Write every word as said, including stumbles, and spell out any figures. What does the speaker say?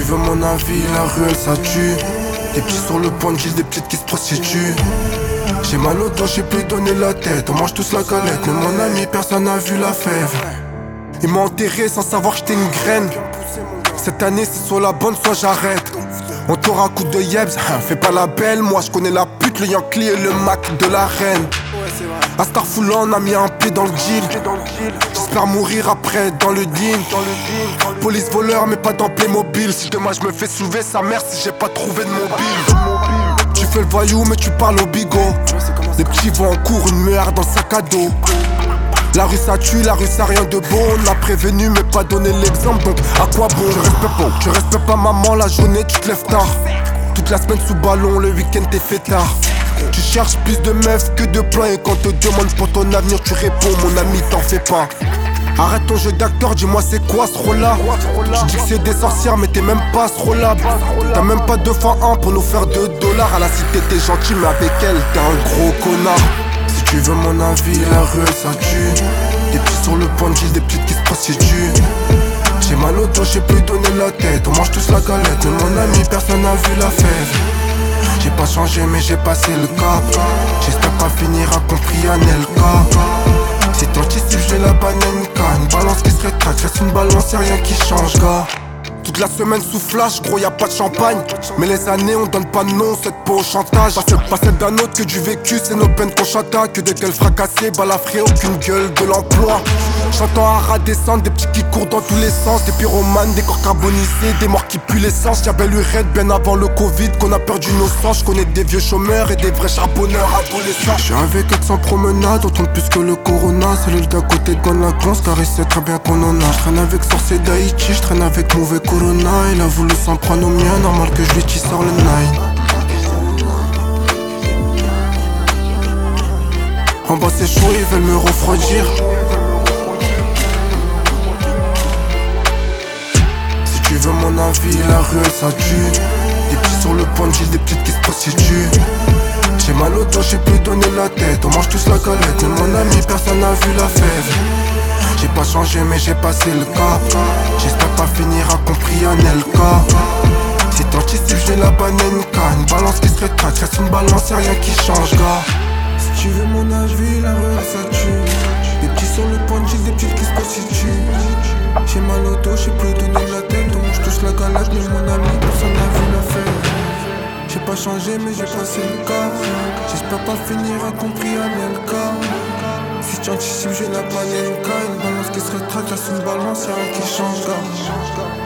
veux mon avis, la ruelle ça tue. Des petits sur le point de gîte, des petites qui se prostituent. J'ai mal au dos, j'ai plus donné la tête. On mange tous la galette, mais mon ami, personne n'a vu la fève. Ils m'ont enterré sans savoir que j'étais une graine. Cette année c'est soit la bonne soit j'arrête. On t'aura un coup de yebs, hein, fais pas la belle. Moi je connais la pute, le Yankee et le Mac de la reine. À Starfoulant on a mis un pied dans le deal. J'espère mourir après dans le deal. Police voleur mais pas dans Playmobil. Si demain je me fais soulever sa mère si j'ai pas trouvé de mobile. Tu fais le voyou mais tu parles au bigot. Les petits vont en cours, une meilleure dans le sac à dos. La rue ça tue, la rue ça rien de bon. On a prévenu mais pas donné l'exemple, donc à quoi bon? Tu respectes pas, tu respectes pas maman, la journée tu te lèves tard. Toute la semaine sous ballon, le week-end t'es fêtard. Tu cherches plus de meufs que de plans. Et quand te demande pour ton avenir tu réponds mon ami t'en fais pas. Arrête ton jeu d'acteur, dis-moi c'est quoi ce rôle-là. Tu dis que c'est des sorcières mais t'es même pas ce rôle-là. T'as même pas deux fois un pour nous faire deux dollars. À la cité t'es gentil mais avec elle t'es un gros connard. Si tu veux mon avis, la ruelle ça tue. Des petits sur le point de gîte, des petites qui se prostituent. J'ai mal au dos, j'ai plus donné la tête. On mange tous la galette, mais mon ami, personne n'a vu la fève. J'ai pas changé mais j'ai passé le cap. J'espère pas finir à compris à Nelka. Si t'anticipes, j'ai la banane canne. Balance qui se rétracte, reste une balance, y'a rien qui change, gars. Toute la semaine sous flash, gros y'a pas de champagne. Mais les années on donne pas de nom, cette peau au chantage. Pas celle, pas celle d'un autre que du vécu, c'est nos peines qu'on chata. Que des gueules fracassées, balafrées, aucune gueule de l'emploi. J'entends un rat descendre, des petits qui courent dans tous les sens. Des pyromanes, des corps carbonisés, des morts qui puent l'essence. Y'avait le raid bien avant le Covid, qu'on a perdu nos sens. J'connais des vieux chômeurs et des vrais charbonneurs adolescents. J'suis avec quatre cents promenades, autant de plus que le Corona. C'est l'île d'à côté de la Gonce, car il sait très bien qu'on en a. J'traîne avec sorcier d'Haïti, j'traîne avec mauvais Corona. Il a voulu s'en prendre au mien, normal que je lui tisse sur le nine. En bas c'est chaud, ils veulent me refroidir. Si tu veux mon avis, la ruelle ça tue. Des petits sur le point de gîte, des petites qui se prostituent. J'ai mal au dos, j'ai plus donné la tête. On mange tous la galette, mais mon ami, personne n'a vu la fève. J'ai pas changé mais j'ai passé le cap. J'espère pas finir à compris à Nelka. Si t'anticipes j'ai la banane canne. Balance qui se rétracte, reste une balance, y'a rien qui change, gars. Si tu veux mon âge, vie, la ruelle ça tue. Des petits sur le point de gîte, des petites qui se prostituent. J'ai mal au dos, j'ai plus donné la tête. On mange tous la galette, mais mon ami, personne n'a vu la fête. J'ai pas changé mais j'ai passé le cap. J'espère pas finir à compris à Nelka. Si tu anticipes, j'ai la banane canne. Une balance qui se rétracte, reste une balance, y'a rien qui change, gars.